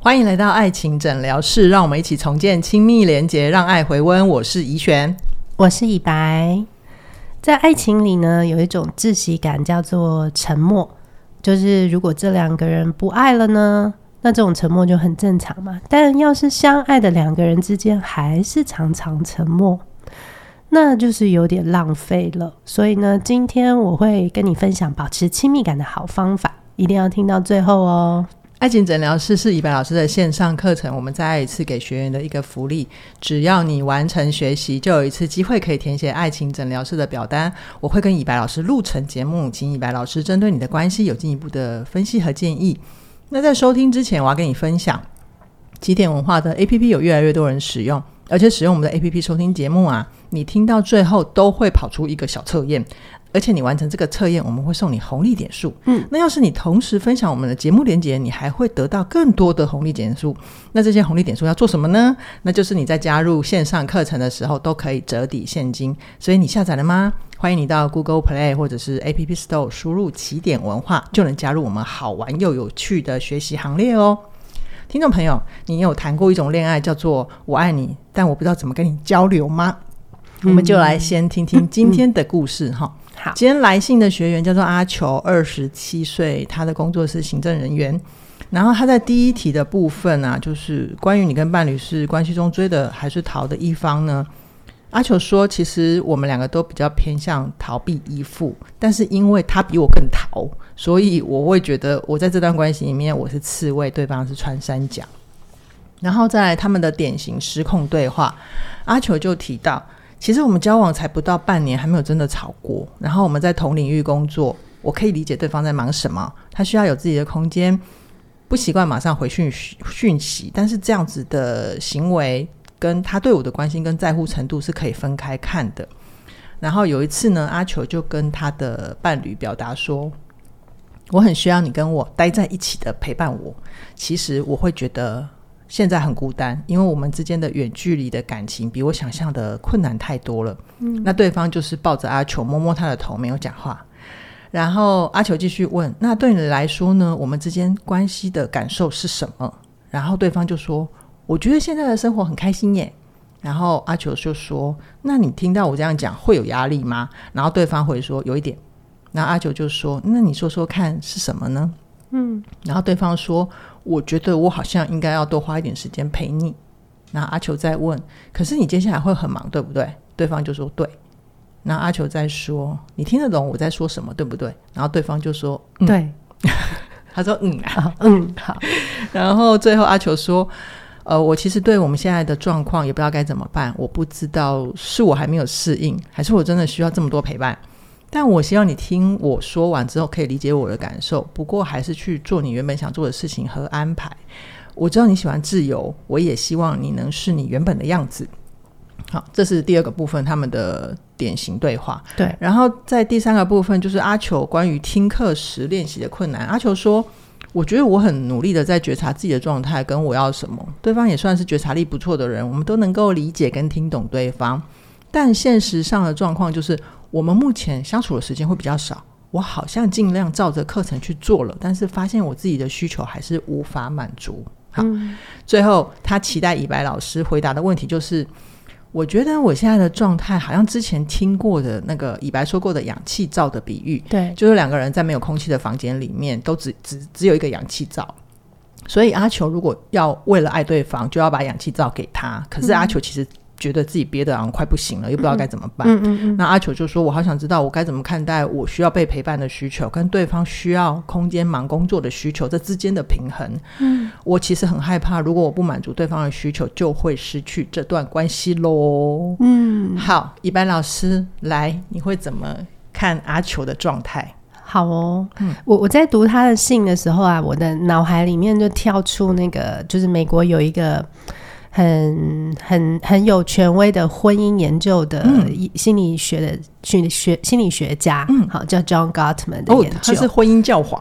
欢迎来到爱情诊疗室，让我们一起重建亲密连结，让爱回温。我是怡璇， 我是以白。在爱情里呢，有一种窒息感叫做沉默，就是如果这两个人不爱了呢，那这种沉默就很正常嘛。但要是相爱的两个人之间还是常常沉默，那就是有点浪费了。所以呢，今天我会跟你分享保持亲密感的好方法，一定要听到最后哦。 爱情诊疗室是以白老师的线上课程，我们再一次给学员的一个福利，只要你完成学习，就有一次机会可以填写爱情诊疗室的表单，我会跟以白老师录成节目，请以白老师针对你的关系有进一步的分析和建议。那在收听之前，我要跟你分享起点文化的 APP 有越来越多人使用，而且使用我们的 APP 收听节目啊，你听到最后都会跑出一个小测验，而且你完成这个测验我们会送你红利点数。那要是你同时分享我们的节目连结，你还会得到更多的红利点数。那这些红利点数要做什么呢？那就是你在加入线上课程的时候都可以折抵现金。所以你下载了吗？欢迎你到 Google Play 或者是 App Store 输入起点文化，就能加入我们好玩又有趣的学习行列哦。听众朋友，你有谈过一种恋爱叫做我爱你，但我不知道怎么跟你交流吗？我们就来先听听今天的故事哈。 好， 今天来信的学员叫做阿球，27岁，他的工作是行政人员。然后他在第一题的部分啊，就是关于你跟伴侣是关系中追的还是逃的一方呢？阿球说其实我们两个都比较偏向逃避依附，但是因为他比我更逃，所以我会觉得我在这段关系里面我是刺猬，对方是穿山甲。然后再来他们的典型失控对话，阿球就提到其实我们交往才不到半年，还没有真的吵过，然后我们在同领域工作，我可以理解对方在忙什么，他需要有自己的空间，不习惯马上回讯息，但是这样子的行为跟他对我的关心跟在乎程度是可以分开看的。然后有一次呢，阿球就跟他的伴侣表达说，我很需要你跟我待在一起的陪伴我，其实我会觉得现在很孤单，因为我们之间的远距离的感情比我想象的困难太多了。那对方就是抱着阿球摸摸他的头，没有讲话。然后阿球继续问，那对你来说呢，我们之间关系的感受是什么？然后对方就说，我觉得现在的生活很开心耶。然后阿球就说，那你听到我这样讲会有压力吗？然后对方会说有一点。然后阿球就说，那你说说看是什么呢？然后对方说，我觉得我好像应该要多花一点时间陪你。然后阿球再问，可是你接下来会很忙对不对？对方就说对。然后阿球再说，你听得懂我在说什么对不对？然后对方就说对。 他说好。 然后最后阿球说，我其实对我们现在的状况也不知道该怎么办，我不知道是我还没有适应，还是我真的需要这么多陪伴，但我希望你听我说完之后可以理解我的感受，不过还是去做你原本想做的事情和安排。我知道你喜欢自由，我也希望你能是你原本的样子。好，这是第二个部分，他们的典型对话。 对， 然后在第三个部分就是阿球关于听课时练习的困难。阿球说，我觉得我很努力的在觉察自己的状态跟我要什么，对方也算是觉察力不错的人，我们都能够理解跟听懂对方，但现实上的状况就是我们目前相处的时间会比较少，我好像尽量照着课程去做了，但是发现我自己的需求还是无法满足。好，最后他期待以白老师回答的问题就是，我觉得我现在的状态好像之前听过的那个以白说过的氧气罩的比喻， 对， 就是两个人在没有空气的房间里面都只有一个氧气罩，所以阿球如果要为了爱对方就要把氧气罩给他，可是阿球其实觉得自己憋得好像快不行了，又不知道该怎么办。那阿球就说，我好想知道我该怎么看待我需要被陪伴的需求跟对方需要空间忙工作的需求这之间的平衡。我其实很害怕如果我不满足对方的需求就会失去这段关系咯。好，以白老师来，你会怎么看阿球的状态？ 好哦，我在读他的信的时候啊，我的脑海里面就跳出那个，就是美国有一个很有权威的婚姻研究的心理学家，好，叫 John Gottman 的研究。 他是婚姻教皇。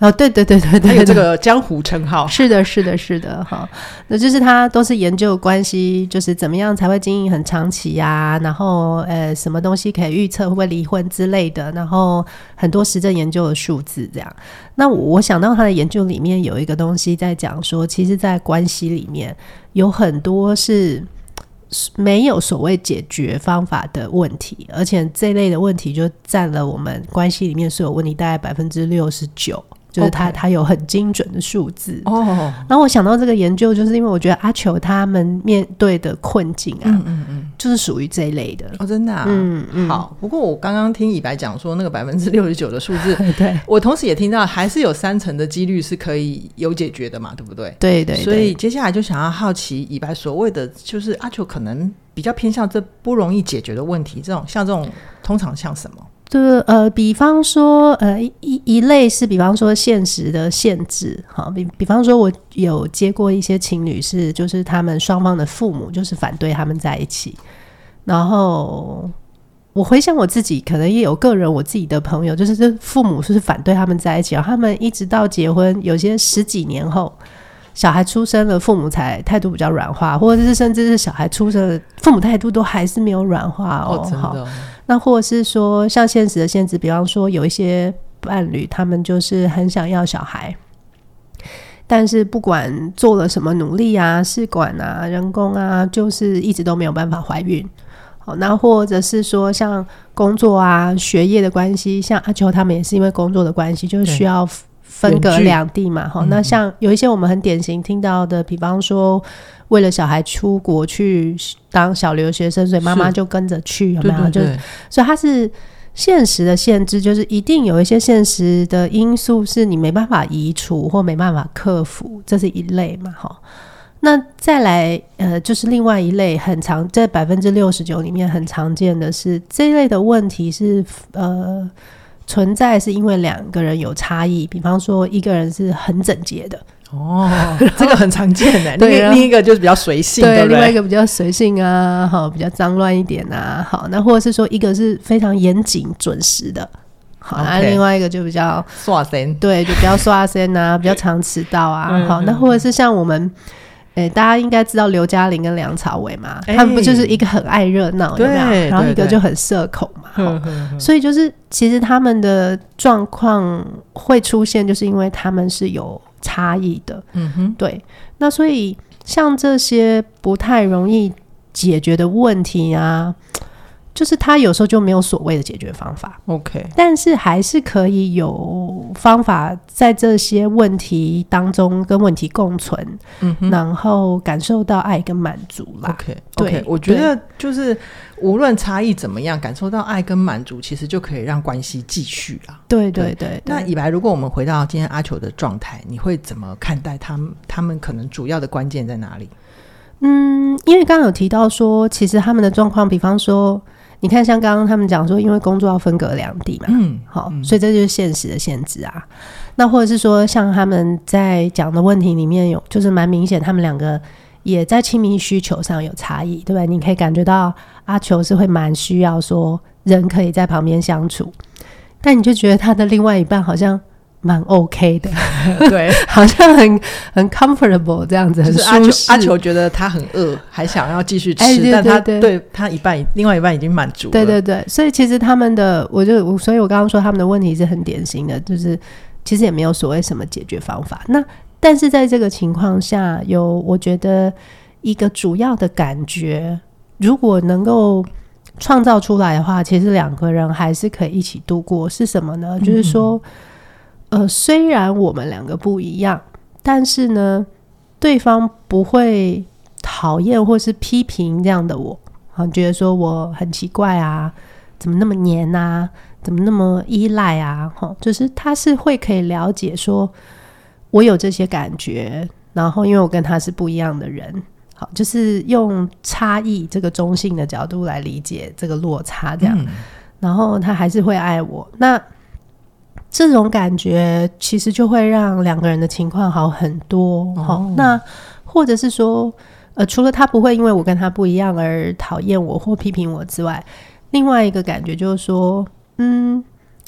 哦，对对对对对， 他有这个江湖称号。 是的是的是的哈，那就是他都是研究关系，就是怎么样才会经营很长期啊，然后什么东西可以预测会不会离婚之类的，然后很多实证研究的数字这样。那我想到他的研究里面有一个东西在讲说，其实在关系里面有很多是没有所谓解决方法的问题，而且这类的问题就占了我们关系里面所有问题大概69%，就是他有很精准的数字哦。然后我想到这个研究，就是因为我觉得阿球他们面对的困境啊，就是属于这一类的哦，真的啊。好，不过我刚刚听以白讲说那个69%的数字， 对， 我同时也听到还是有30%的几率是可以有解决的嘛，对不对？ 对对对。 所以接下来就想要好奇以白所谓的就是阿球可能比较偏向这不容易解决的问题，像这种通常像什么？ 比方说一类是比方说现实的限制，好，比方说我有接过一些情侣是就是他们双方的父母就是反对他们在一起，然后我回想我自己可能也有个人我自己的朋友，就是这父母是反对他们在一起，他们一直到结婚有些10几年后小孩出生了，父母才态度比较软化，或者是甚至是小孩出生了父母态度都还是没有软化哦， 真的哦。 那或者是说像现实的限制，比方说有一些伴侣他们就是很想要小孩，但是不管做了什么努力啊，试管啊，人工啊，就是一直都没有办法怀孕。好，那或者是说像工作啊学业的关系，像阿球他们也是因为工作的关系就是需要分隔两地嘛。那像有一些我们很典型听到的，比方说为了小孩出国去当小留学生，所以妈妈就跟着去，有没有？对对对，所以它是现实的限制，就是一定有一些现实的因素是你没办法移除或没办法克服，这是一类嘛。那再来就是另外一类很常在69%里面很常见的是这一类的问题是存在是因为两个人有差异，比方说一个人是很整洁的哦，这个很常见的。另一个就是比较随性， 对不对？ 另外一个比较随性啊，好，比较脏乱一点啊，好，那或者是说一个是非常严谨准时的，好，另外一个就比较刷身， 对，就比较刷身啊，比较常迟到啊，好，那或者是像我们大家应该知道刘嘉玲跟梁朝伟嘛，他们不就是一个很爱热闹，有没有？然后一个就很社恐嘛，所以就是其实他们的状况会出现，就是因为他们是有差异的。对，那所以像这些不太容易解决的问题啊，就是他有时候就没有所谓的解决方法 OK， 但是还是可以有方法在这些问题当中跟问题共存，然后感受到爱跟满足啦。 OK， 我觉得就是无论差异怎么样，感受到爱跟满足其实就可以让关系继续啦。对对 对，那以白如果我们回到今天阿球的状态，你会怎么看待他们可能主要的关键在哪里？ 因为刚刚有提到说其实他们的状况，比方说你看像刚刚他们讲说因为工作要分隔两地嘛，所以这就是现实的限制啊。那或者是说像他们在讲的问题里面有就是蛮明显他们两个也在亲密需求上有差异，对吧？你可以感觉到阿球是会蛮需要说人可以在旁边相处，但你就觉得他的另外一半好像蛮 OK 的对， 好像很 comfortable 这样子，很舒适。 阿球觉得他很饿还想要继续吃，但他对他另外一半已经满足了。对对对， 所以其实他们的所以我刚刚说他们的问题是很典型的，就是其实也没有所谓什么解决方法。那但是在这个情况下我觉得一个主要的感觉如果能够创造出来的话，其实两个人还是可以一起度过，是什么呢？就是说虽然我们两个不一样，但是呢对方不会讨厌或是批评这样的我，觉得说我很奇怪啊，怎么那么黏啊，怎么那么依赖啊，就是他是会可以了解说我有这些感觉，然后因为我跟他是不一样的人，好，就是用差异这个中性的角度来理解这个落差这样，然后他还是会爱我。那这种感觉其实就会让两个人的情况好很多。那或者是说除了他不会因为我跟他不一样而讨厌我或批评我之外，另外一个感觉就是说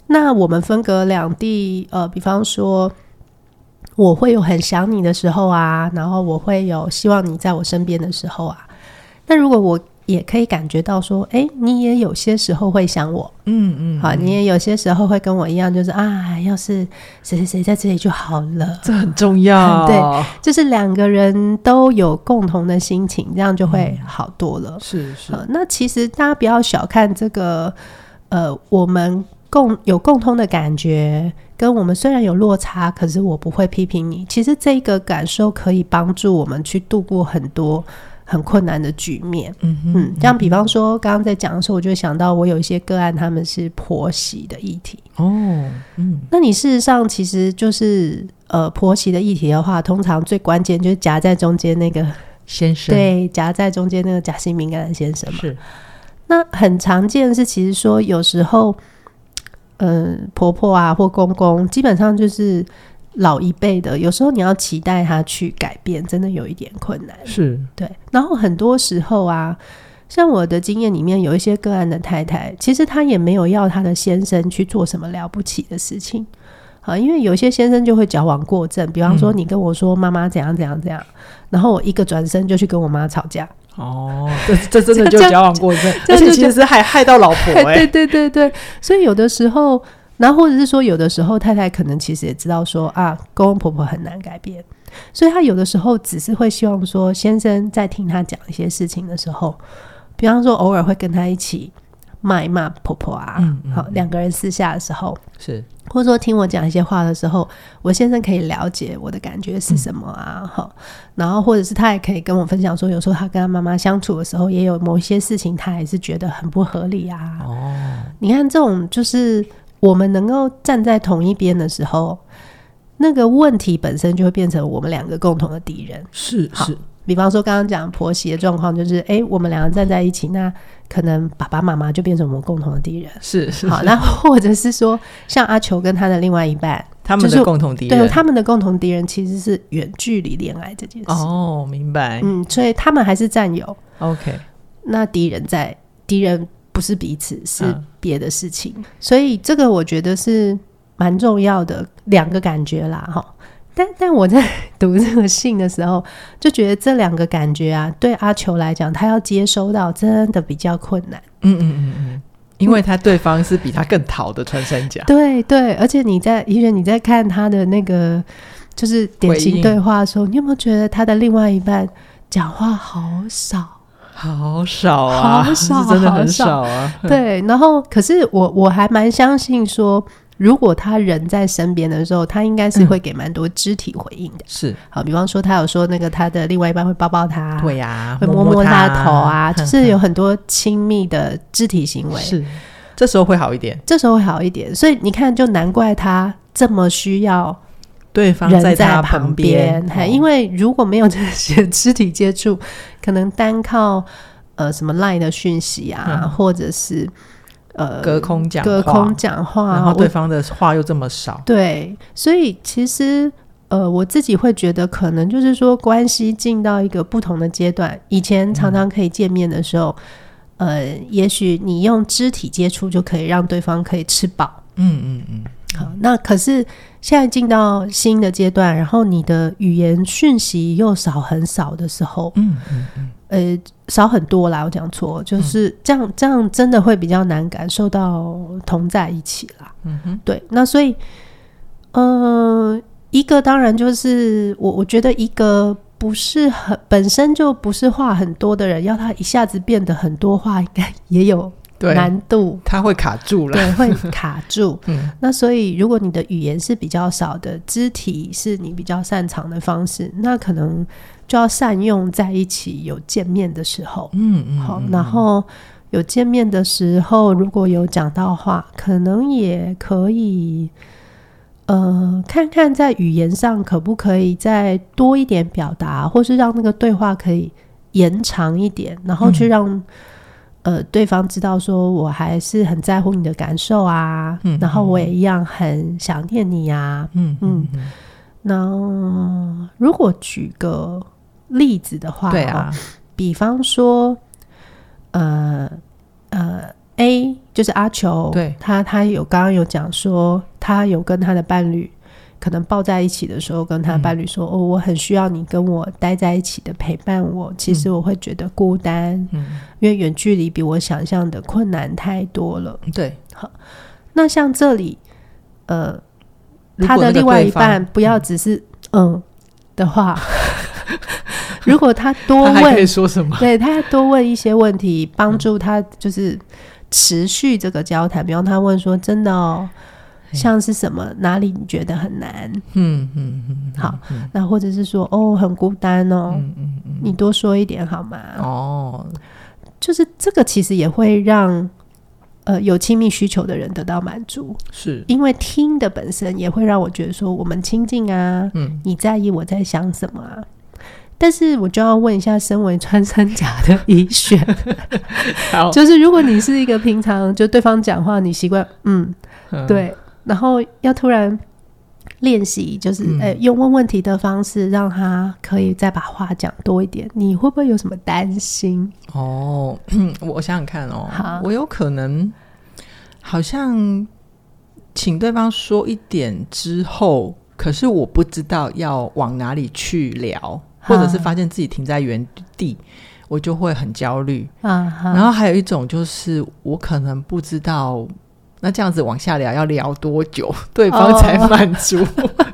那我们分隔两地，比方说我会有很想你的时候啊，然后我会有希望你在我身边的时候啊。那如果我也可以感觉到说，你也有些时候会想我，好，你也有些时候会跟我一样，就是要是谁谁谁在这里就好了， 这很重要。 对，就是两个人都有共同的心情，这样就会好多了。 是那其实大家不要小看这个，我们有共通的感觉，跟我们虽然有落差，可是我不会批评你。其实这个感受可以帮助我们去度过很多很困难的局面。像比方说刚刚在讲的时候，我就想到我有一些个案，他们是婆媳的议题。那你事实上其实就是婆媳的议题的话，通常最关键就是夹在中间那个先生， 对，夹在中间那个夹心敏感的先生嘛。 是。 那很常见的是，其实说有时候婆婆啊或公公基本上就是老一辈的，有时候你要期待他去改变，真的有一点困难。 是， 对。然后很多时候啊，像我的经验里面，有一些个案的太太，其实她也没有要她的先生去做什么了不起的事情啊，因为有些先生就会矫枉过正，比方说你跟我说妈妈怎样怎样怎样，然后我一个转身就去跟我妈吵架。 这真的就矫枉过正，而且其实还害到老婆。 对，所以有的时候，然后或者是说有的时候太太可能其实也知道说公公婆婆很难改变，所以他有的时候只是会希望说先生在听他讲一些事情的时候，比方说偶尔会跟他一起骂一骂婆婆啊，好，两个人私下的时候是， 或者说听我讲一些话的时候，我先生可以了解我的感觉是什么啊，然后或者是他也可以跟我分享说，有时候他跟他妈妈相处的时候，也有某一些事情他还是觉得很不合理啊。你看这种就是我们能够站在同一边的时候，那个问题本身就会变成我们两个共同的敌人。 是， 比方说刚刚讲婆媳的状况，就是我们两个站在一起，那可能爸爸妈妈就变成我们共同的敌人。 是好，那或者是说像阿球跟他的另外一半， 他们的共同敌人， 对，他们的共同敌人其实是远距离恋爱这件事。 明白。 所以他们还是战友。 OK， 那敌人不是彼此，是别的事情。所以这个我觉得是蛮重要的两个感觉啦。但我在读这个信的时候就觉得这两个感觉啊，对阿球来讲他要接收到真的比较困难。 因为他对方是比他更讨的穿山甲。 对，而且你在看他的那个就是典型对话的时候，你有没有觉得他的另外一半讲话好少啊， 是真的很少啊。 对，然后可是我还蛮相信说，如果他人在身边的时候，他应该是会给蛮多肢体回应的。 是， 好，比方说他有说那个他的另外一半会抱抱他， 对啊， 会摸摸他的头啊，就是有很多亲密的肢体行为。 是，这时候会好一点， 所以你看，就难怪他这么需要对方在他旁边。 因为如果没有这些肢体接触，可能单靠什么 LINE 的讯息啊，或者是隔空讲话， 然后对方的话又这么少。 对，所以其实我自己会觉得可能就是说关系进到一个不同的阶段，以前常常可以见面的时候，也许你用肢体接触就可以让对方可以吃饱。好，那可是现在进到新的阶段，然后你的语言讯息又少很少的时候，少很多啦，我讲错，就是这样真的会比较难感受到同在一起啦。对，那所以一个当然就是我觉得一个不是本身就不是话很多的人，要他一下子变得很多话，应该也有难度， 他会卡住了。 对，会卡住。那所以如果你的语言是比较少的，肢体是你比较擅长的方式，那可能就要善用在一起有见面的时候。好，然后有见面的时候如果有讲到话，可能也可以看看在语言上可不可以再多一点表达，或是让那个对话可以延长一点，然后去让对方知道说我还是很在乎你的感受啊，然后我也一样很想念你啊。那如果举个例子的话，对啊，比方说A 就是阿球， 对， 他刚刚有讲说，他有跟他的伴侣可能抱在一起的时候，跟他伴侣说，我很需要你跟我待在一起的陪伴我，其实我会觉得孤单，因为远距离比我想象的困难太多了。 对， 好，那像这里他的另外一半不要只是的话如果他多问，他还可以说什么？ 对，他多问一些问题，帮助他就是持续这个交谈。比方他问说真的像是什么哪里你觉得很难，好，那或者是说很孤单你多说一点好吗？就是这个其实也会让有亲密需求的人得到满足，是因为听的本身也会让我觉得说我们亲近啊，你在意我在想什么啊。但是我就要问一下身为穿山甲的怡璇就是如果你是一个平常就对方讲话你习惯对，然后要突然练习就是用问问题的方式让他可以再把话讲多一点，你会不会有什么担心？ 我想想看我有可能好像请对方说一点之后，可是我不知道要往哪里去聊，或者是发现自己停在原地，我就会很焦虑然后还有一种就是我可能不知道那这样子往下聊要聊多久对方才满足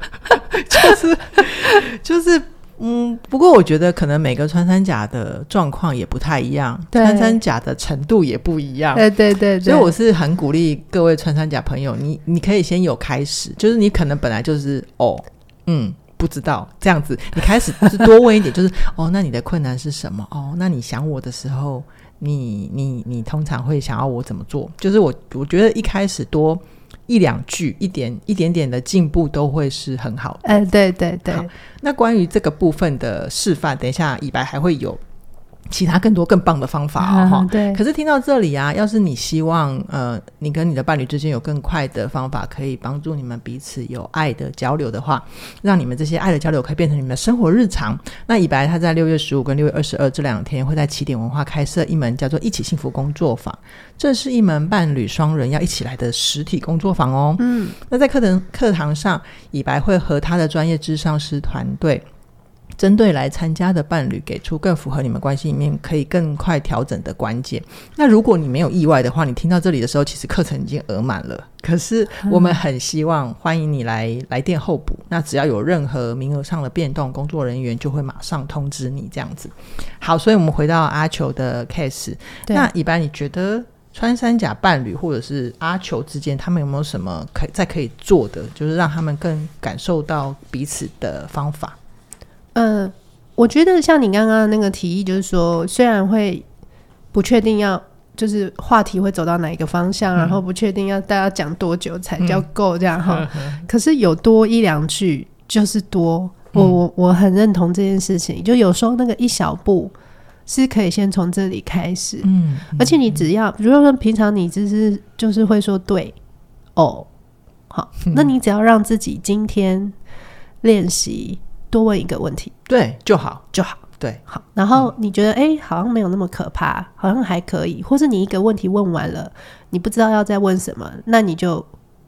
就是不过我觉得可能每个穿山甲的状况也不太一样，穿山甲的程度也不一样，对，所以我是很鼓励各位穿山甲朋友，你可以先有开始，就是你可能本来就是不知道这样子，你开始是多问一点就是那你的困难是什么那你想我的时候你通常会想要我怎么做，就是我觉得一开始多一两句一点点的进步都会是很好的对， 好，那关于这个部分的示范等一下以白还会有其他更多更棒的方法对。可是听到这里要是你希望你跟你的伴侣之间有更快的方法可以帮助你们彼此有爱的交流的话，让你们这些爱的交流可以变成你们的生活日常，那以白他在6月15跟6月22这2天会在起点文化开设一门叫做一起幸福工作坊，这是一门伴侣双人要一起来的实体工作坊那在课堂上以白会和他的专业諮商师团队针对来参加的伴侣给出更符合你们关系里面可以更快调整的关键。那如果你没有意外的话，你听到这里的时候其实课程已经额满了，可是我们很希望欢迎你来电候补，那只要有任何名额上的变动，工作人员就会马上通知你这样子。好，所以我们回到阿球的 case， 那一般你觉得穿山甲伴侣或者是阿球之间他们有没有什么可以做的，就是让他们更感受到彼此的方法？ 我觉得像你刚刚那个提议，就是说虽然会不确定要就是话题会走到哪一个方向，然后不确定要大家讲多久才叫够这样可是有多一两句就是多，我很认同这件事情，就有时候那个一小步是可以先从这里开始而且你只要如果说平常你就是会说对好那你只要让自己今天练习多问一个问题， 对就好对， 好，然后你觉得好像没有那么可怕，好像还可以，或是你一个问题问完了你不知道要再问什么，那你就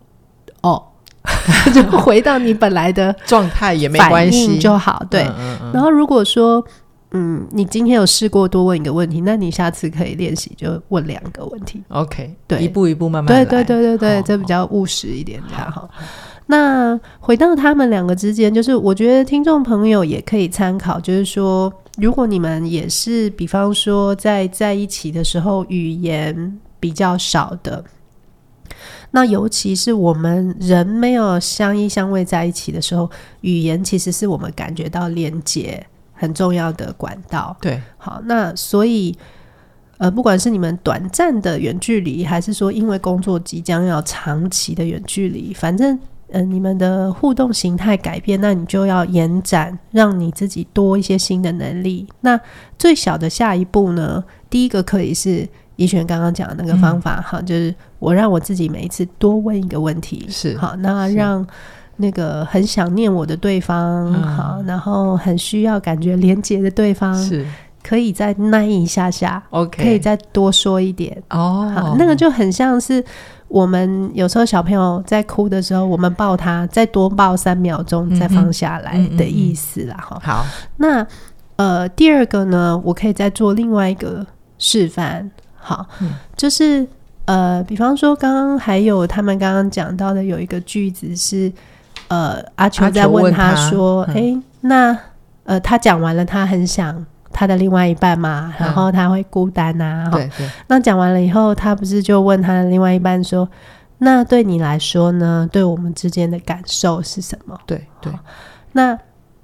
就回到你本来的状态也没关系就好，对然后如果说你今天有试过多问一个问题，那你下次可以练习就问2个问题 OK， 对， 一步一步慢慢来， 对这比较务实一点这样那回到他们2个之间，就是我觉得听众朋友也可以参考，就是说如果你们也是比方说在一起的时候语言比较少的，那尤其是我们人没有相依相偎在一起的时候，语言其实是我们感觉到连接很重要的管道，对，好，那所以不管是你们短暂的远距离，还是说因为工作即将要长期的远距离，反正你们的互动形态改变，那你就要延展，让你自己多一些新的能力。那最小的下一步呢，第一个可以是怡璇刚刚讲的那个方法就是我让我自己每一次多问一个问题，是好，那让那个很想念我的对方好，然后很需要感觉连结的对方是可以再耐一下下 OK 可以再多说一点哦， 那个就很像是我们有时候小朋友在哭的时候，我们抱他再多抱3秒钟再放下来的意思啦。 好， 那第二个呢，我可以再做另外一个示范。好，就是比方说刚刚还有他们刚刚讲到的有一个句子是阿球在问他说那他讲完了他很想他的另外一半嘛，然后他会孤单啊， 对， 那讲完了以后他不是就问他的另外一半说，那对你来说呢，对我们之间的感受是什么？ 对， 那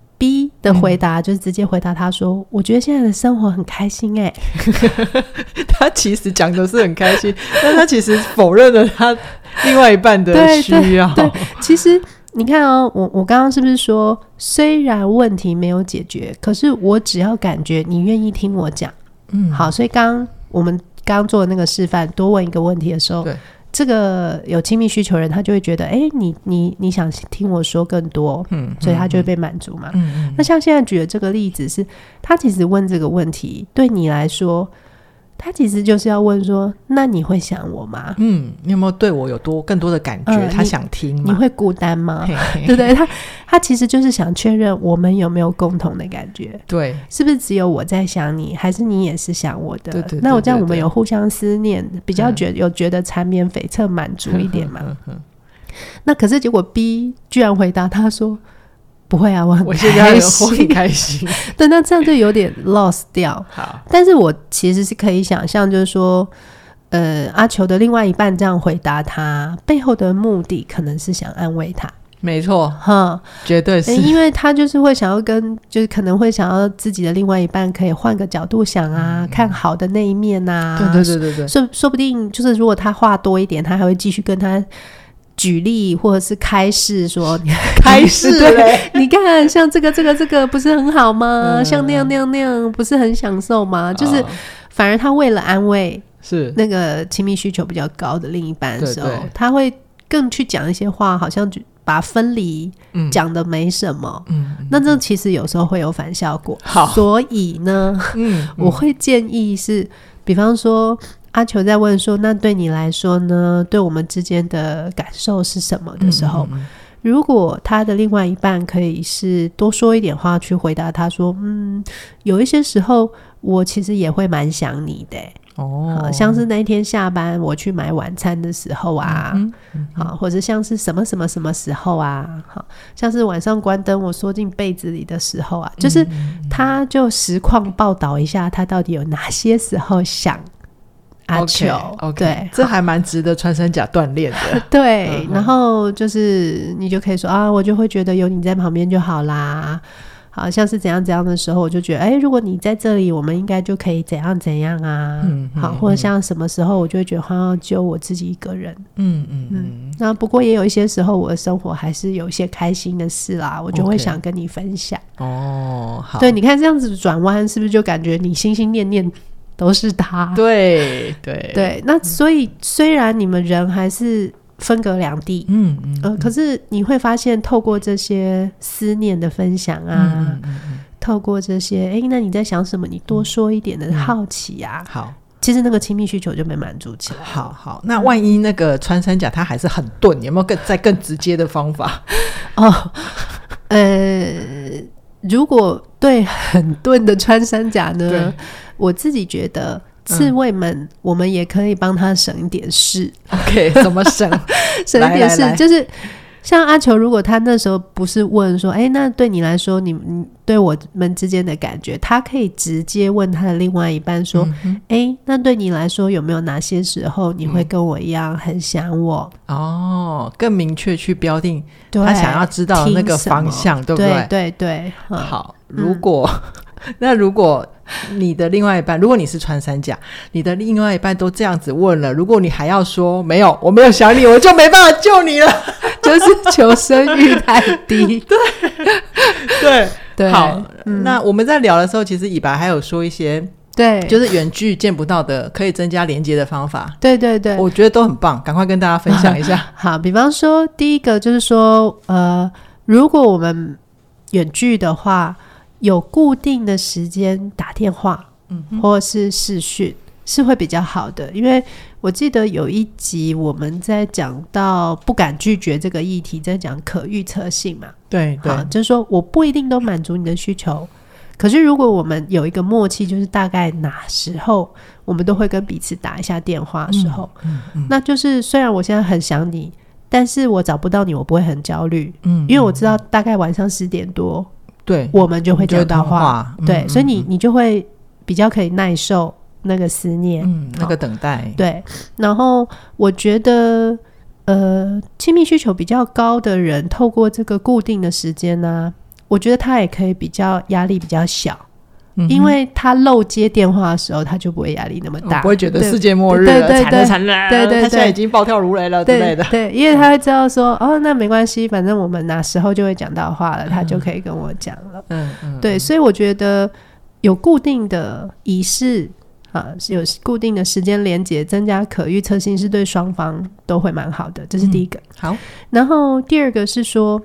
B 的回答就是直接回答他说，我觉得现在的生活很开心他其实讲的是很开心，但他其实否认了他另外一半的需要。 对，其实你看哦，我刚刚是不是说，虽然问题没有解决，可是我只要感觉你愿意听我讲，好，所以我们刚刚做的那个示范，多问一个问题的时候，对，这个有亲密需求人他就会觉得你想听我说更多，所以他就会被满足嘛。那像现在举的这个例子是，他其实问这个问题对你来说，他其实就是要问说，那你会想我吗？你有没有对我有更多的感觉？他想听吗？ 你会孤单吗？对不对？他其实就是想确认我们有没有共同的感觉，对，是不是只有我在想你，还是你也是想我的？对，那我这样我们有互相思念，比较觉得缠绵悱恻满足一点嘛。那可是结果 B 居然回答他说，不会啊，我很开心， 我很开心。 对，那这样就有点 lost 掉。好，但是我其实是可以想象，就是说，阿球的另外一半这样回答他，背后的目的可能是想安慰他。 没错，绝对是， 因为他就是会想要就是可能会想要自己的另外一半可以换个角度想啊，看好的那一面啊。对，说不定就是如果他话多一点，他还会继续跟他举例或者是开示说， 开示对， 你看像这个不是很好吗？像那样不是很享受吗？就是反而他为了安慰是那个亲密需求比较高的另一半的时候，他会更去讲一些话，好像把分离讲的没什么，那这其实有时候会有反效果。所以呢，我会建议是，比方说阿球在问说，那对你来说呢，对我们之间的感受是什么的时候，如果他的另外一半可以是多说一点话去回答他说，有一些时候我其实也会蛮想你的像是那一天下班我去买晚餐的时候啊，或者像是什么什么什么时候啊，像是晚上关灯我缩进被子里的时候啊，就是他就实况报道一下他到底有哪些时候想阿球。对， 这还蛮值得穿山甲锻炼的。 对，然后就是你就可以说啊，我就会觉得有你在旁边就好啦，好像是怎样怎样的时候，我就觉得如果你在这里我们应该就可以怎样怎样啊，好，或者像什么时候我就会觉得就我自己一个人。那不过也有一些时候我的生活还是有一些开心的事啦，我就会想跟你分享。好，对，你看这样子转弯是不是就感觉你心心念念都是他？对，那所以虽然你们人还是分隔两地，可是你会发现透过这些思念的分享啊，透过这些那你在想什么，你多说一点的好奇啊，好，其实那个亲密需求就被满足起来。 好，那万一那个穿山甲他还是很钝，有没有更直接的方法？ 如果对很钝的穿山甲呢，我自己觉得刺猬们我们也可以帮他省一点事。 OK， 怎么省？ 省一点事就是像阿球，如果他那时候不是问说那对你来说你对我们之间的感觉，他可以直接问他的另外一半说那对你来说有没有哪些时候你会跟我一样很想我？ 更明确去标定他想要知道的那个方向，对不对？ 对， 好，如果你的另外一半，如果你是穿山甲，你的另外一半都这样子问了，如果你还要说没有，我没有想你，我就没办法救你了， 就是求生欲太低。 对，好，那我们在聊的时候，其实以白还有说一些对，就是远距见不到的可以增加连接的方法。对，我觉得都很棒，赶快跟大家分享一下。 好，比方说第一个就是说如果我们远距的话，有固定的时间打电话， 或是视讯是会比较好的。因为我记得有一集我们在讲到不敢拒绝这个议题，在讲可预测性嘛， 对对， 就是说我不一定都满足你的需求，可是如果我们有一个默契，就是大概哪时候我们都会跟彼此打一下电话的时候，那就是虽然我现在很想你，但是我找不到你我不会很焦虑，因为我知道大概晚上10点多对我们就会讲到话，对，所以你就会比较可以耐受那个思念， 那个等待， 对。然后我觉得亲密需求比较高的人透过这个固定的时间呢，我觉得他也可以比较压力比较小，因为他漏接电话的时候他就不会压力那么大， 不会觉得世界末日了，惨了，对，他现在已经暴跳如雷了之类的， 对，因为他会知道说那没关系，反正我们哪时候就会讲到话了，他就可以跟我讲了，对，所以我觉得有固定的仪式有固定的时间连结，增加可预测性是对双方都会蛮好的，这是第一个。 好， 然后第二个是说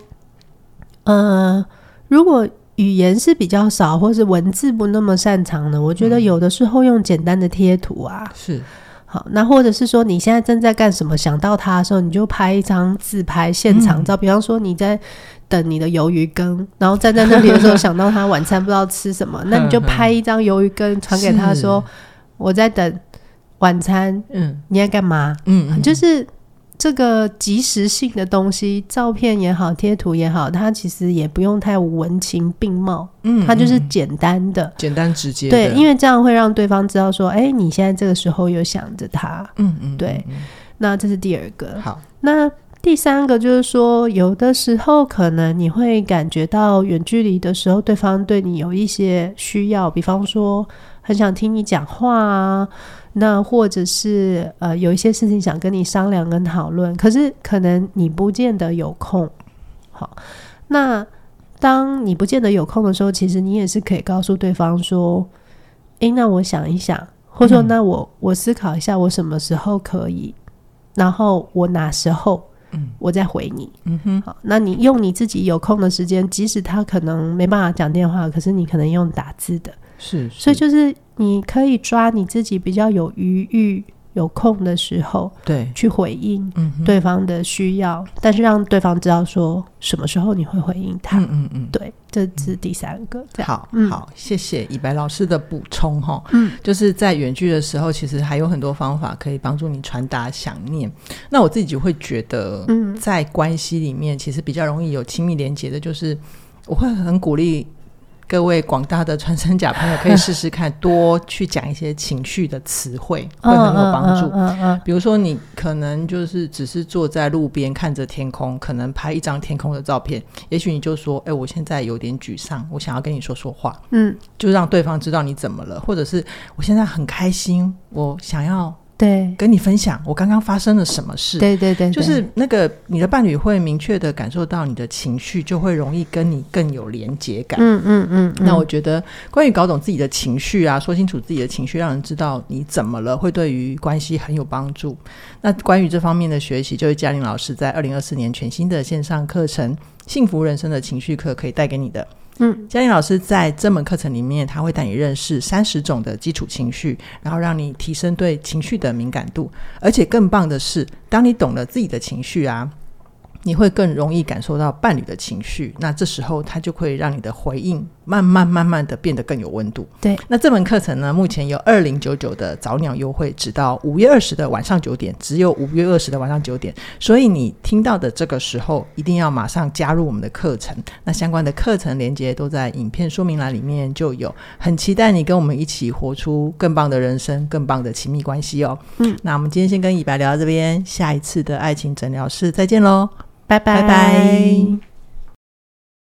如果语言是比较少或是文字不那么擅长的，我觉得有的时候用简单的贴图是好，那或者是说你现在正在干什么，想到他的时候你就拍一张自拍现场照，比方说你在等你的鱿鱼羹，然后站在那里的时候想到他晚餐不知道吃什么那你就拍一张鱿鱼羹传给他说我在等晚餐，你在干嘛？就是这个即时性的东西，照片也好贴图也好，它其实也不用太文情并茂，它就是简单的简单直接的， 对，因为这样会让对方知道说你现在这个时候有想着他，对，那这是第二个。 好， 那第三个就是说有的时候可能你会感觉到远距离的时候对方对你有一些需要，比方说很想听你讲话啊，那或者是有一些事情想跟你商量跟讨论，可是可能你不见得有空。好，那当你不见得有空的时候，其实你也是可以告诉对方说那我想一想，或者说那我思考一下我什么时候可以，然后我哪时候我再回你。好，那你用你自己有空的时间，即使他可能没办法讲电话，可是你可能用打字的， 是， 所以就是你可以抓你自己比较有余裕有空的时候， 对， 去回应对方的需要，但是让对方知道说什么时候你会回应他。对，这是第三个。 好，好，谢谢以白老师的补充就是在远距的时候其实还有很多方法可以帮助你传达想念。那我自己就会觉得在关系里面其实比较容易有亲密连结的，就是我会很鼓励各位广大的穿山甲朋友可以试试看多去讲一些情绪的词汇，会很有帮助。比如说你可能就是只是坐在路边看着天空，可能拍一张天空的照片，也许你就说我现在有点沮丧，我想要跟你说说话，就让对方知道你怎么了，或者是我现在很开心，我想要对跟你分享我刚刚发生了什么事。对对 对，就是那个你的伴侣会明确的感受到你的情绪，就会容易跟你更有连结感。那我觉得关于搞懂自己的情绪啊，说清楚自己的情绪，让人知道你怎么了，会对于关系很有帮助。那关于这方面的学习，就是嘉玲老师在2024年全新的线上课程幸福人生的情绪课可以带给你的。嘉玲老师在这门课程里面，他会带你认识30种的基础情绪，然后让你提升对情绪的敏感度。而且更棒的是，当你懂了自己的情绪啊，你会更容易感受到伴侣的情绪，那这时候它就会让你的回应慢慢的变得更有温度。对，那这门课程呢，目前有2099的早鸟优惠，直到5月20的晚上9点，只有5月20的晚上9点，所以你听到的这个时候一定要马上加入我们的课程。那相关的课程连结都在影片说明栏里面就有，很期待你跟我们一起活出更棒的人生，更棒的亲密关系哦。那我们今天先跟以白聊到这边，下一次的爱情诊疗室再见咯，拜拜。